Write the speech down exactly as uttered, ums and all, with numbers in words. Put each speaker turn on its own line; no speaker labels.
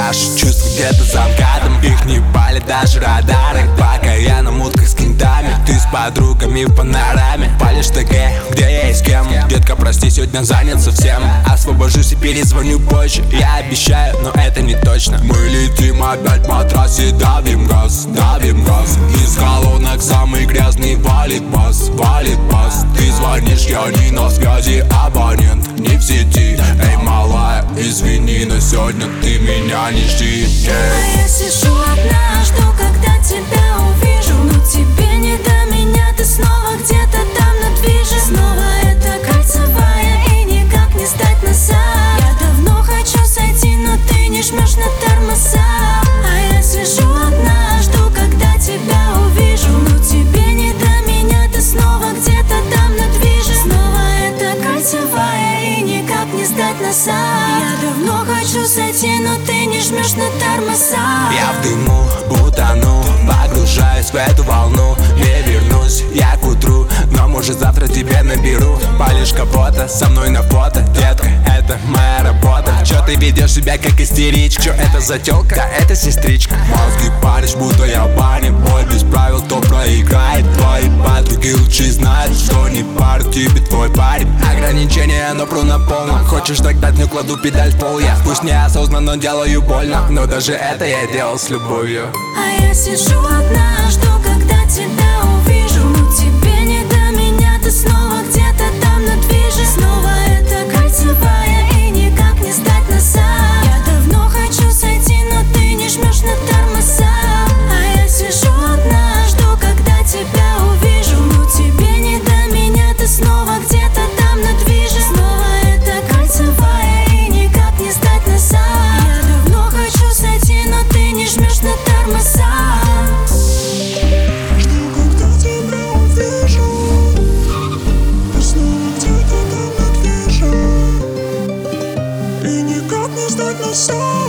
Наши чувства где-то за МКАДом, их не пали даже радары. Пока я на мутках с кентами, ты с подругами в панораме. Палишь ТГ, где есть кем. Детка, прости, сегодня занят совсем. Освобожусь и перезвоню позже, я обещаю, но это не точно. Мы летим опять по трассе, давим газ, давим газ. Из колонок самый грязный валит бас, валит бас. Ты звонишь, я не на связи, абонент не в сети. Эй, малая, извини, но сегодня ты меня не жди.
А я сижу одна, жду, когда тебя увижу. Но тебе не до меня, ты снова где-то там на движе. Снова это кольцевая и никак не сдать назад. Я давно хочу сойти, но ты не жмешь на тормоза. А я сижу одна, жду, когда тебя увижу. Но тебе не до меня, ты снова где-то там на движе. Снова это кольцевая и никак не сдать назад. Я давно хочу сойти, но ты не жмешь на тормоза.
Я в дыму утону, погружаюсь в эту волну. Не вернусь я к утру, но может завтра тебе наберу. Палишь капота, со мной на фото. Детка, это моя работа. Чё ты ведешь себя как истеричка? Чё это за тёлка? Да это сестричка. Мозги паришь, будто я в бане. Бой без правил, кто проиграет. Твои подруги лучше знают, что не пар тебе твой парень. Ограничения, но пру на полном. Хочешь догнать, не кладу педаль в пол я. Пусть неосознанно делаю больно, но даже это я делал с любовью.
А я сижу одна, жду, когда тебя увижу. Но тебе не до меня, ты снова где-то там на движе. Снова это кольцевая и никак не сдать назад. Я давно хочу сойти, но ты не жмешь на тормоза. А я сижу одна, жду, когда тебя увижу. Но тебе не до меня, ты снова где-то там на движе. Снова это кольцевая и никак не сдать назад. Я давно хочу сойти, но ты не жмешь на тормоза.
Жду, когда тебя увижу. Ты снова где-то там на движе. И никак не сдать назад.